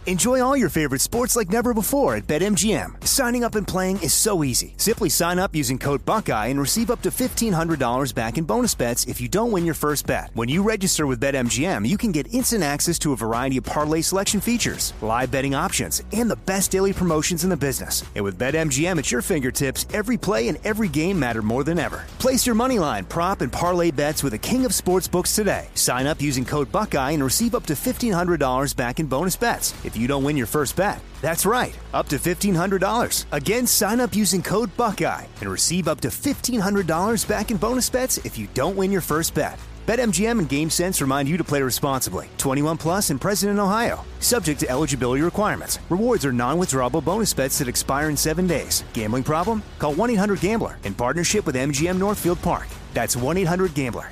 Enjoy all your favorite sports like never before at BetMGM. Signing up and playing is so easy. Simply sign up using code Buckeye and receive up to $1,500 back in bonus bets if you don't win your first bet. When you register with BetMGM, you can get instant access to a variety of parlay selection features, live betting options, and the best daily promotions in the business. And with BetMGM at your fingertips, every play and every game matter more than ever. Place your moneyline, prop, and parlay bets with the king of sportsbooks today. Sign up using code Buckeye and receive up to $1,500 back in bonus bets if you don't win your first bet. That's right, up to $1,500. Again, sign up using code Buckeye and receive up to $1,500 back in bonus bets if you don't win your first bet. BetMGM and GameSense remind you to play responsibly. 21 plus and present in Ohio. Subject to eligibility requirements. Rewards are non-withdrawable bonus bets that expire in 7 days. Gambling problem? Call 1-800-GAMBLER in partnership with MGM Northfield Park. That's 1-800-GAMBLER.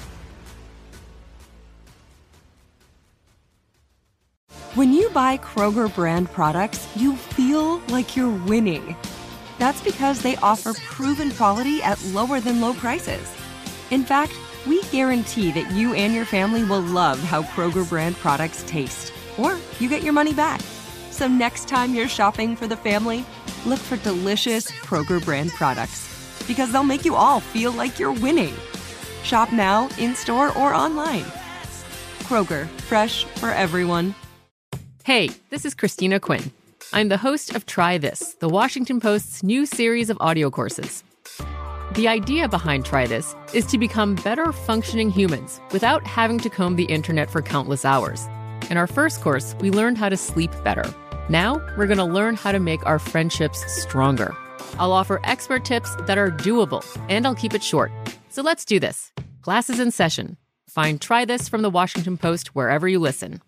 When you buy Kroger brand products, you feel like you're winning. That's because they offer proven quality at lower than low prices. In fact, we guarantee that you and your family will love how Kroger brand products taste, or you get your money back. So next time you're shopping for the family, look for delicious Kroger brand products, because they'll make you all feel like you're winning. Shop now, in-store, or online. Kroger, fresh for everyone. Hey, this is Christina Quinn. I'm the host of Try This, the Washington Post's new series of audio courses. The idea behind Try This is to become better functioning humans without having to comb the internet for countless hours. In our first course, we learned how to sleep better. Now, we're going to learn how to make our friendships stronger. I'll offer expert tips that are doable, and I'll keep it short. So let's do this. Class is in session. Find Try This from the Washington Post wherever you listen.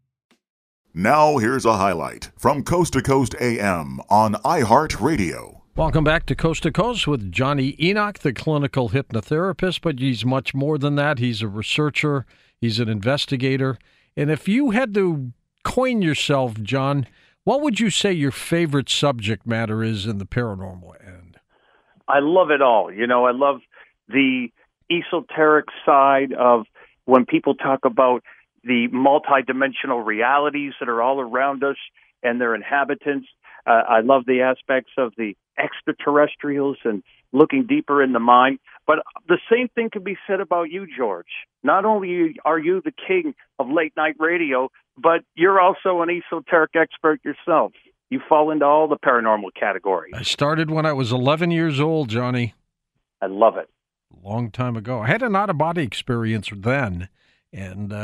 Now here's a highlight from Coast to Coast AM on iHeartRadio. Welcome back to Coast with Johnny Enoch, the clinical hypnotherapist, but he's much more than that. He's a researcher. He's an investigator. And if you had to coin yourself, John, what would you say your favorite subject matter is in the paranormal end? I love it all. You know, I love the esoteric side of when people talk about the multidimensional realities that are all around us and their inhabitants. I love the aspects of the extraterrestrials and looking deeper in the mind. But the same thing can be said about you, George. Not only are you the king of late night radio, but you're also an esoteric expert yourself. You fall into all the paranormal categories. I started when I was 11 years old, Johnny. I love it. A long time ago. I had an out-of-body experience then. And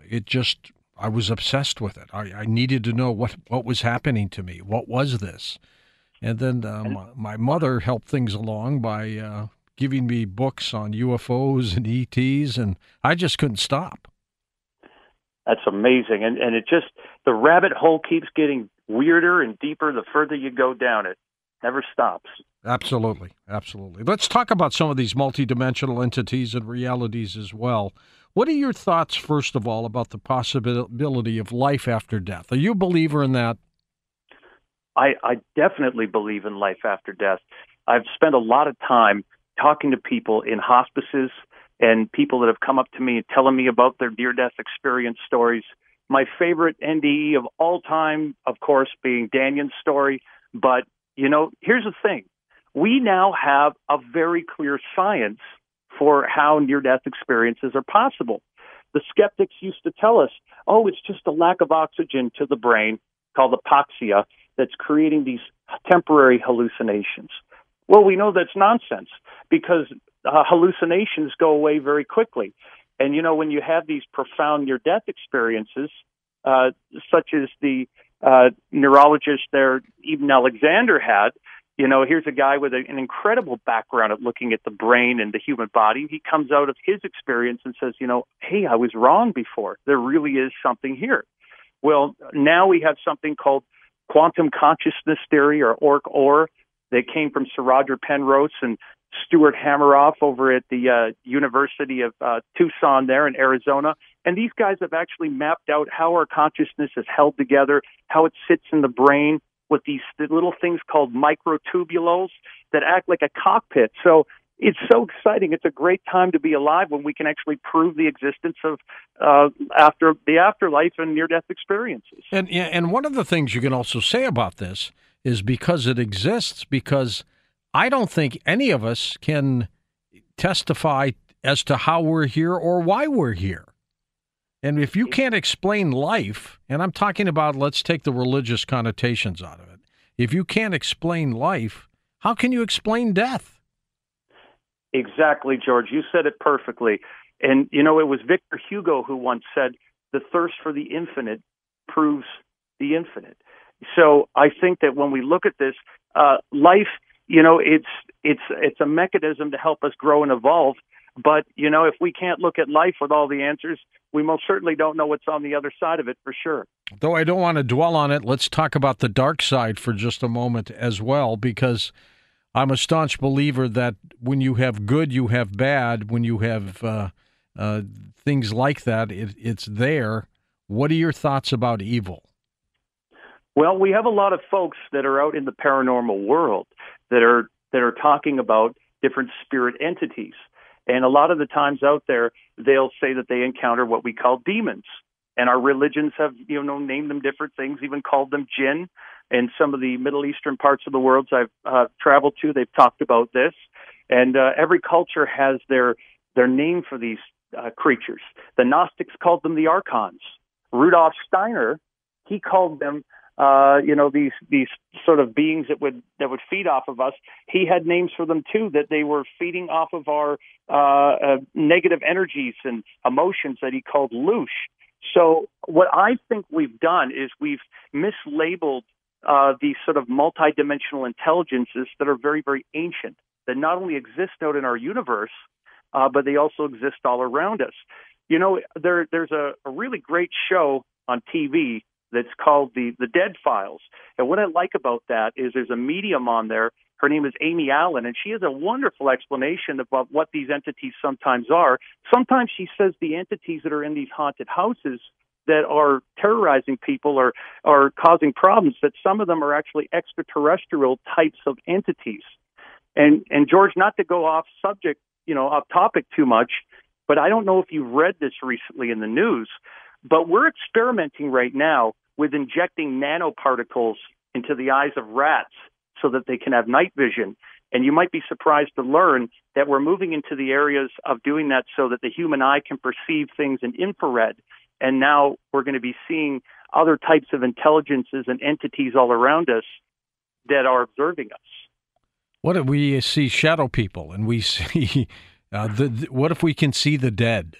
I was obsessed with it. I needed to know what was happening to me. What was this? And then my mother helped things along by giving me books on UFOs and ETs, and I just couldn't stop. That's amazing. And it just, the rabbit hole keeps getting weirder and deeper the further you go down it. Never stops. Absolutely. Absolutely. Let's talk about some of these multidimensional entities and realities as well. What are your thoughts, first of all, about the possibility of life after death? Are you a believer in that? I definitely believe in life after death. I've spent a lot of time talking to people in hospices and people that have come up to me and telling me about their near-death experience stories. My favorite NDE of all time, of course, being Danyan's story. But, you know, here's the thing. We now have a very clear science for how near-death experiences are possible. The skeptics used to tell us, oh, it's just a lack of oxygen to the brain called hypoxia that's creating these temporary hallucinations. Well, we know that's nonsense because hallucinations go away very quickly. And, you know, when you have these profound near-death experiences, such as the neurologist there, Eben Alexander, had, you know, here's a guy with an incredible background at looking at the brain and the human body. He comes out of his experience and says, you know, hey, I was wrong before. There really is something here. Well, now we have something called quantum consciousness theory, or ORC-OR, that came from Sir Roger Penrose and Stuart Hameroff over at the University of Tucson there in Arizona. And these guys have actually mapped out how our consciousness is held together, how it sits in the brain with these little things called microtubules that act like a cockpit. So it's so exciting. It's a great time to be alive when we can actually prove the existence of after the afterlife and near-death experiences. And one of the things you can also say about this is because it exists, because I don't think any of us can testify as to how we're here or why we're here. And if you can't explain life, and I'm talking about, let's take the religious connotations out of it. If you can't explain life, how can you explain death? Exactly, George. You said it perfectly. And, it was Victor Hugo who once said, the thirst for the infinite proves the infinite. So I think that when we look at this, life, it's a mechanism to help us grow and evolve. But, if we can't look at life with all the answers, we most certainly don't know what's on the other side of it for sure. Though I don't want to dwell on it, let's talk about the dark side for just a moment as well, because I'm a staunch believer that when you have good, you have bad. When you have things like that, it's there. What are your thoughts about evil? Well, we have a lot of folks that are out in the paranormal world that are talking about different spirit entities. And a lot of the times out there, they'll say that they encounter what we call demons. And our religions have, named them different things, even called them jinn. In some of the Middle Eastern parts of the world I've traveled to, they've talked about this. And every culture has their name for these creatures. The Gnostics called them the archons. Rudolf Steiner, he called them these sort of beings that would feed off of us. He had names for them too, that they were feeding off of our negative energies and emotions that he called loosh. So what I think we've done is we've mislabeled these sort of multidimensional intelligences that are very, very ancient, that not only exist out in our universe, but they also exist all around us. There's a really great show on TV that's called the Dead Files. And what I like about that is there's a medium on there. Her name is Amy Allen, and she has a wonderful explanation about what these entities sometimes are. Sometimes she says the entities that are in these haunted houses that are terrorizing people or causing problems, that some of them are actually extraterrestrial types of entities. And George, not to go off subject, off topic too much, but I don't know if you've read this recently in the news, but we're experimenting right now with injecting nanoparticles into the eyes of rats so that they can have night vision. And you might be surprised to learn that we're moving into the areas of doing that so that the human eye can perceive things in infrared. And now we're going to be seeing other types of intelligences and entities all around us that are observing us. What if we see shadow people and we see, what if we can see the dead?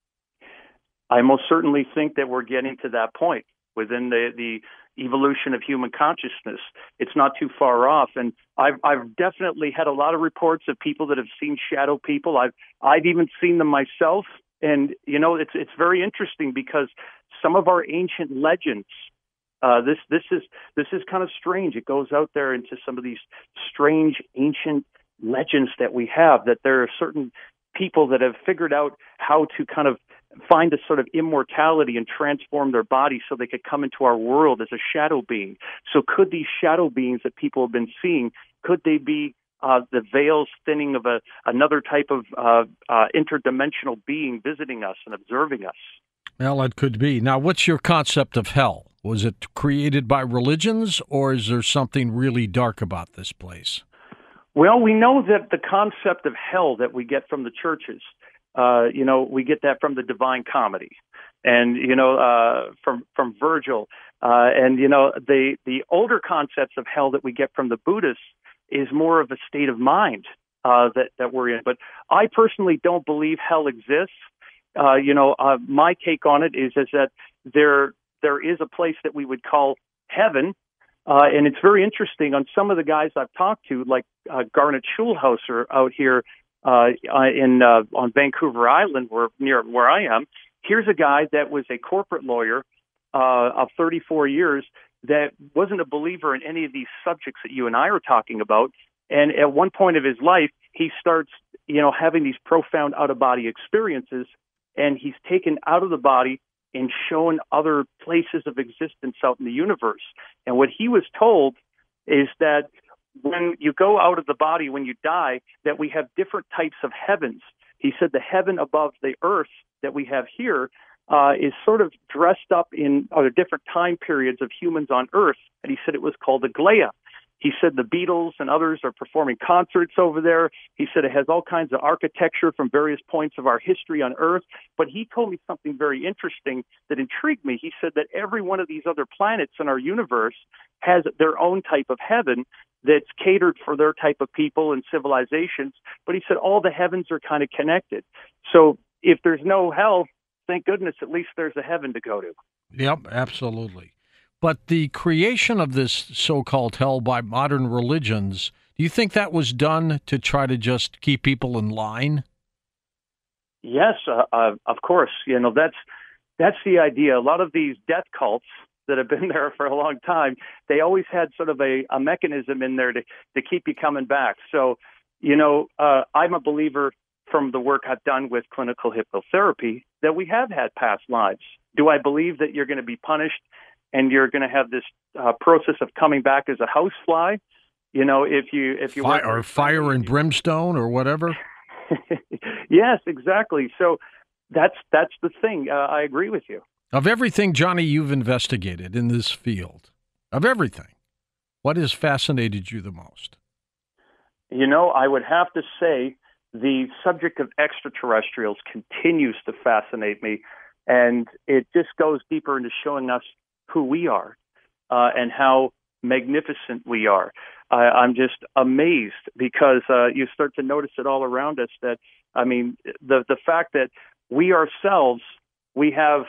I most certainly think that we're getting to that point within the evolution of human consciousness. It's not too far off. And I've definitely had a lot of reports of people that have seen shadow people. I've even seen them myself. And, it's very interesting because some of our ancient legends, this is kind of strange. It goes out there into some of these strange ancient legends that we have, that there are certain people that have figured out how to kind of find a sort of immortality and transform their body so they could come into our world as a shadow being. So could these shadow beings that people have been seeing, could they be the veils thinning of another type of interdimensional being visiting us and observing us? Well, it could be. Now, what's your concept of hell? Was it created by religions, or is there something really dark about this place? Well, we know that the concept of hell that we get from the churches, we get that from the Divine Comedy, and from Virgil, and the older concepts of hell that we get from the Buddhists is more of a state of mind that we're in. But I personally don't believe hell exists. My take on it is that there is a place that we would call heaven. And it's very interesting on some of the guys I've talked to, like Garnet Schulhauser out here on Vancouver Island, near where I am. Here's a guy that was a corporate lawyer of 34 years that wasn't a believer in any of these subjects that you and I are talking about. And at one point of his life, he starts, having these profound out-of-body experiences, and he's taken out of the body and shown other places of existence out in the universe. And what he was told is that when you go out of the body, when you die, that we have different types of heavens. He said the heaven above the earth that we have here is sort of dressed up in other different time periods of humans on earth. And he said it was called the Glea. He said the Beatles and others are performing concerts over there. He said it has all kinds of architecture from various points of our history on Earth. But he told me something very interesting that intrigued me. He said that every one of these other planets in our universe has their own type of heaven that's catered for their type of people and civilizations. But he said all the heavens are kind of connected. So if there's no hell, thank goodness, at least there's a heaven to go to. Yep, absolutely. But the creation of this so-called hell by modern religions, do you think that was done to try to just keep people in line? Yes, of course. You know, that's the idea. A lot of these death cults that have been there for a long time, they always had sort of a mechanism in there to keep you coming back. So, you know, I'm a believer from the work I've done with clinical hypnotherapy that we have had past lives. Do I believe that you're going to be punished and you're going to have this process of coming back as a housefly? You know, if you or fire and brimstone or whatever. Yes, exactly. So that's the thing. I agree with you. Of everything, Johnny, you've investigated in this field, of everything, what has fascinated you the most? You know, I would have to say the subject of extraterrestrials continues to fascinate me, and it just goes deeper into showing us who we are and how magnificent we are. I'm just amazed because you start to notice it all around us that, I mean, the fact that we ourselves, we have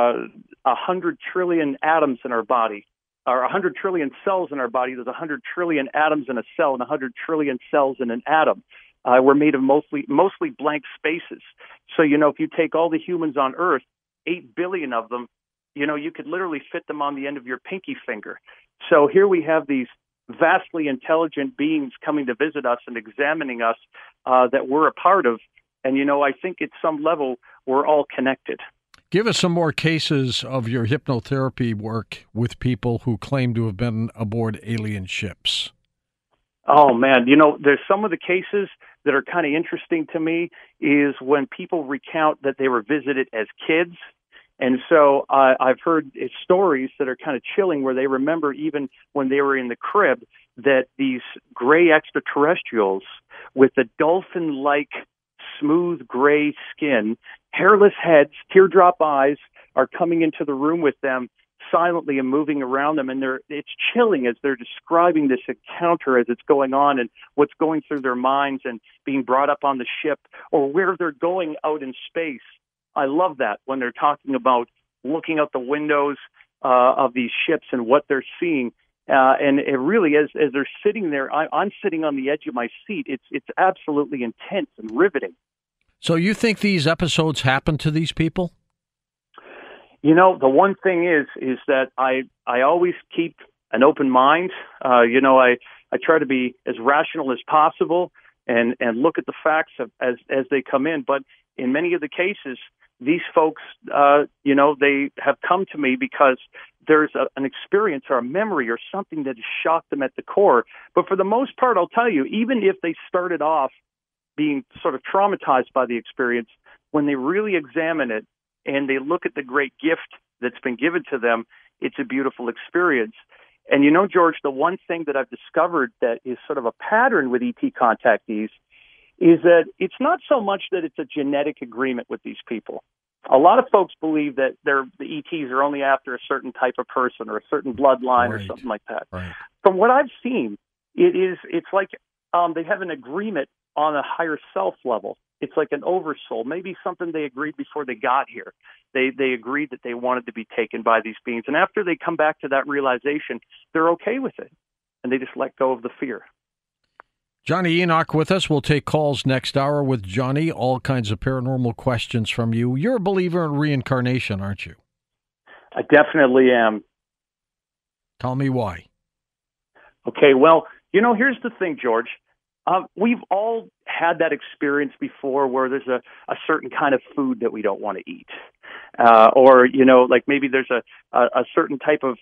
100 trillion atoms in our body, or 100 trillion cells in our body. There's 100 trillion atoms in a cell and 100 trillion cells in an atom. We're made of mostly blank spaces. So, you know, if you take all the humans on Earth, 8 billion of them, you know, you could literally fit them on the end of your pinky finger. So here we have these vastly intelligent beings coming to visit us and examining us that we're a part of. And, you know, I think at some level we're all connected. Give us some more cases of your hypnotherapy work with people who claim to have been aboard alien ships. Oh, man. You know, there's some of the cases that are kind of interesting to me is when people recount that they were visited as kids. And so I've heard stories that are kind of chilling where they remember even when they were in the crib that these gray extraterrestrials with the dolphin-like smooth gray skin, hairless heads, teardrop eyes are coming into the room with them silently and moving around them. And it's chilling as they're describing this encounter as it's going on and what's going through their minds and being brought up on the ship or where they're going out in space. I love that when they're talking about looking out the windows of these ships and what they're seeing. And it really, as they're sitting there, I'm sitting on the edge of my seat. It's absolutely intense and riveting. So you think these episodes happen to these people? You know, the one thing is that I always keep an open mind. You know, I try to be as rational as possible and look at the facts as they come in. But in many of the cases, these folks, you know, they have come to me because there's an experience or a memory or something that has shocked them at the core. But for the most part, I'll tell you, even if they started off being sort of traumatized by the experience, when they really examine it and they look at the great gift that's been given to them, it's a beautiful experience. And you know, George, the one thing that I've discovered that is sort of a pattern with ET contactees is that it's not so much that it's a genetic agreement with these people. A lot of folks believe that the ETs are only after a certain type of person or a certain bloodline or something like that. Right. From what I've seen, it's like they have an agreement on a higher self level. It's like an oversoul, maybe something they agreed before they got here. They agreed that they wanted to be taken by these beings. And after they come back to that realization, they're okay with it. And they just let go of the fear. Johnny Enoch with us. We'll take calls next hour with Johnny. All kinds of paranormal questions from you. You're a believer in reincarnation, aren't you? I definitely am. Tell me why. Okay, well, you know, here's the thing, George. We've all had that experience before where there's a certain kind of food that we don't want to eat. or, like maybe there's a certain type of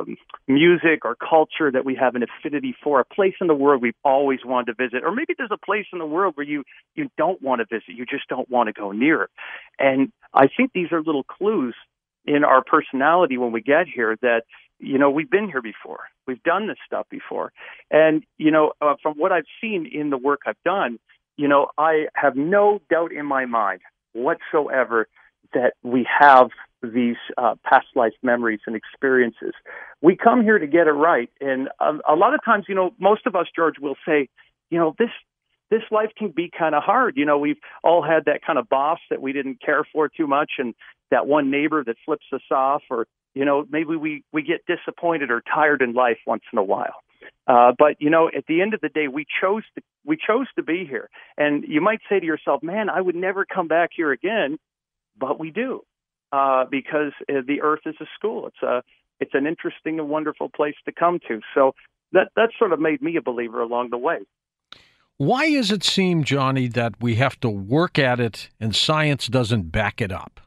music or culture that we have an affinity for, a place in the world we've always wanted to visit, or maybe there's a place in the world where you don't want to visit, you just don't want to go near. And I think these are little clues in our personality when we get here that, we've been here before. We've done this stuff before. And, from what I've seen in the work I've done, I have no doubt in my mind whatsoever that we have these past life memories and experiences. We come here to get it right. And a lot of times, most of us, George, will say, this life can be kind of hard. We've all had that kind of boss that we didn't care for too much, and that one neighbor that flips us off, or, maybe we get disappointed or tired in life once in a while. But, at the end of the day, we chose to be here. And you might say to yourself, man, I would never come back here again. But we do, because the earth is a school. It's an interesting and wonderful place to come to. So that sort of made me a believer along the way. Why does it seem, Johnny, that we have to work at it and science doesn't back it up?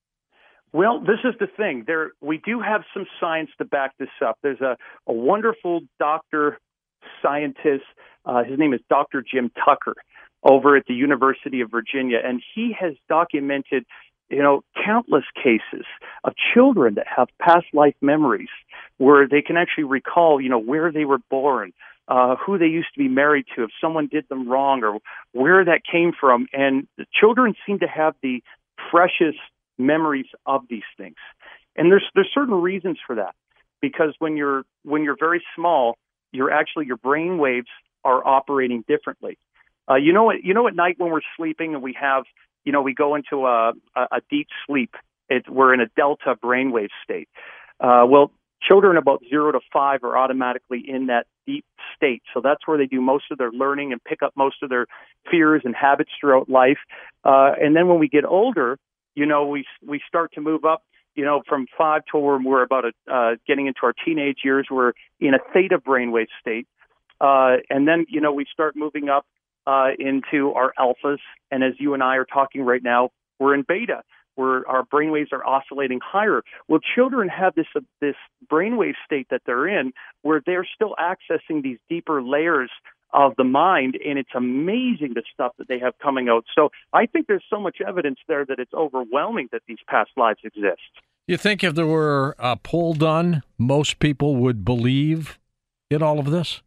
Well, this is the thing. We do have some science to back this up. There's a wonderful doctor scientist. His name is Dr. Jim Tucker over at the University of Virginia, and he has documented countless cases of children that have past life memories where they can actually recall, where they were born, who they used to be married to, if someone did them wrong, or where that came from. And the children seem to have the freshest memories of these things. And there's certain reasons for that, because when you're very small, your brain waves are operating differently. At night when we're sleeping and we have, we go into a deep sleep, we're in a delta brainwave state. Well, children about 0 to 5 are automatically in that deep state. So that's where they do most of their learning and pick up most of their fears and habits throughout life. And then when we get older, we start to move up, from 5 to where we're about getting into our teenage years. We're in a theta brainwave state. And then, we start moving up into our alphas. And as you and I are talking right now, we're in beta, where our brainwaves are oscillating higher. Well, children have this brainwave state that they're in, where they're still accessing these deeper layers of the mind, and it's amazing the stuff that they have coming out. So I think there's so much evidence there that it's overwhelming that these past lives exist. You think if there were a poll done, most people would believe in all of this?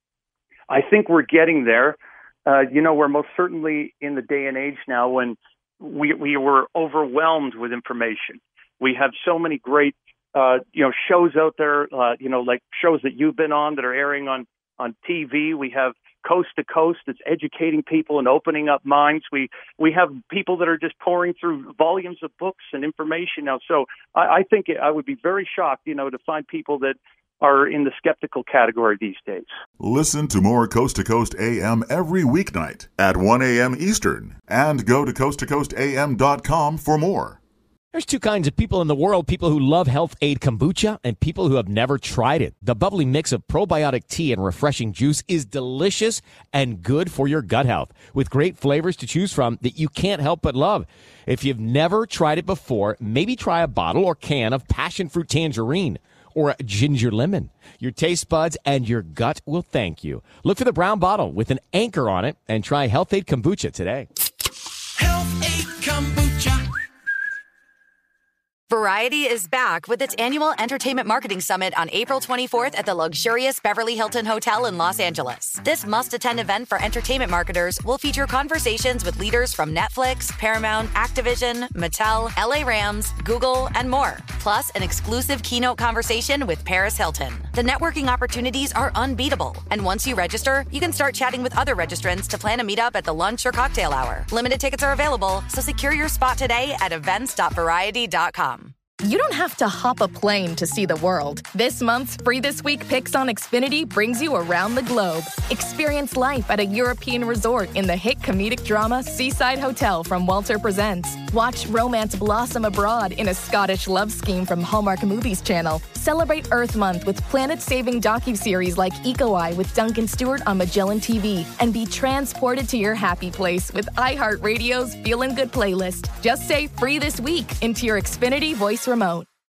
I think we're getting there. We're most certainly in the day and age now when we were overwhelmed with information. We have so many great, shows out there, like shows that you've been on that are airing on TV. We have Coast to Coast that's educating people and opening up minds. We have people that are just pouring through volumes of books and information now. So I think I would be very shocked, to find people that are in the skeptical category these days. Listen to more Coast to Coast AM every weeknight at 1 a.m. Eastern, and go to coasttocoastam.com for more. There's two kinds of people in the world, people who love Health Aid Kombucha and people who have never tried it. The bubbly mix of probiotic tea and refreshing juice is delicious and good for your gut health, with great flavors to choose from that you can't help but love. If you've never tried it before, maybe try a bottle or can of passion fruit tangerine or a ginger lemon. Your taste buds and your gut will thank you. Look for the brown bottle with an anchor on it and try Health Aid Kombucha today. Health Aid Kombucha. Variety is back with its annual Entertainment Marketing Summit on April 24th at the luxurious Beverly Hilton Hotel in Los Angeles. This must-attend event for entertainment marketers will feature conversations with leaders from Netflix, Paramount, Activision, Mattel, LA Rams, Google, and more. Plus, an exclusive keynote conversation with Paris Hilton. The networking opportunities are unbeatable. And once you register, you can start chatting with other registrants to plan a meetup at the lunch or cocktail hour. Limited tickets are available, so secure your spot today at events.variety.com. You don't have to hop a plane to see the world. This month's Free This Week picks on Xfinity brings you around the globe. Experience life at a European resort in the hit comedic drama Seaside Hotel from Walter Presents. Watch romance blossom abroad in a Scottish love scheme from Hallmark Movies Channel. Celebrate Earth Month with planet-saving docuseries like Eco Eye with Duncan Stewart on Magellan TV. And be transported to your happy place with iHeartRadio's Feelin' Good playlist. Just say Free This Week into your Xfinity voice remote.